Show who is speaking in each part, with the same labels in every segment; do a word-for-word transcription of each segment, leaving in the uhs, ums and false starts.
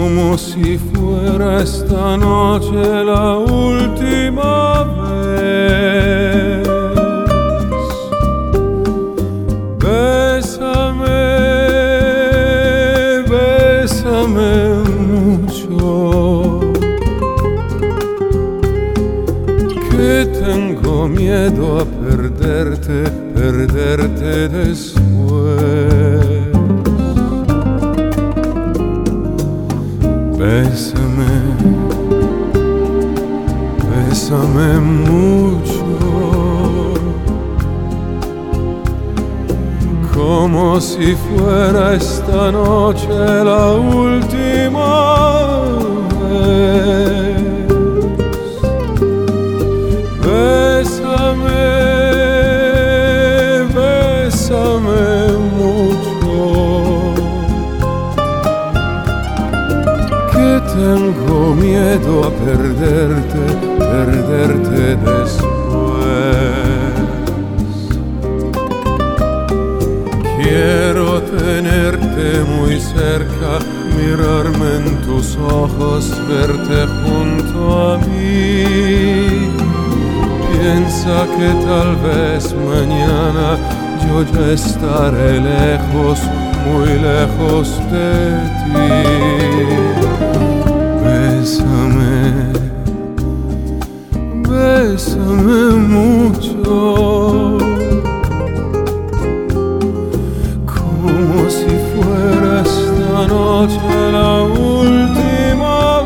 Speaker 1: como si fuera esta noche la última vez. Bésame, bésame mucho, que tengo miedo a perderte, perderte después. Bésame, bésame mucho, como si fuera esta noche la última vez. Bésame, bésame mucho, que tengo miedo a perderte, perderte después. Quiero tenerte muy cerca, mirarme en tus ojos, verte junto a mí. Piensa que tal vez mañana yo ya estaré lejos, muy lejos de ti. Bésame, bésame mucho, como si fuera esta noche la última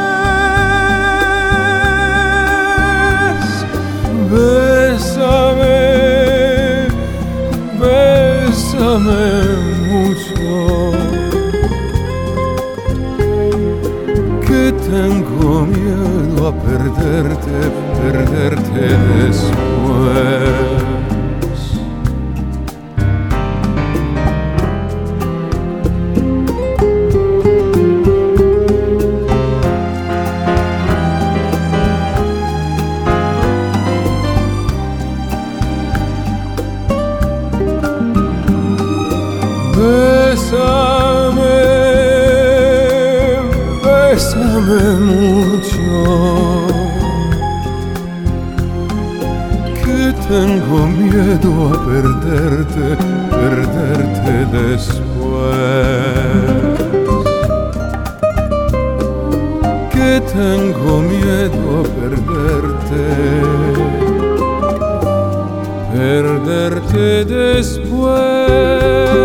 Speaker 1: vez. Bésame, bésame mucho, que tengo miedo a perderte, perderte después. Bésame, bésame mucho, que tengo miedo a perderte, perderte después. Que tengo miedo a perderte, perderte después.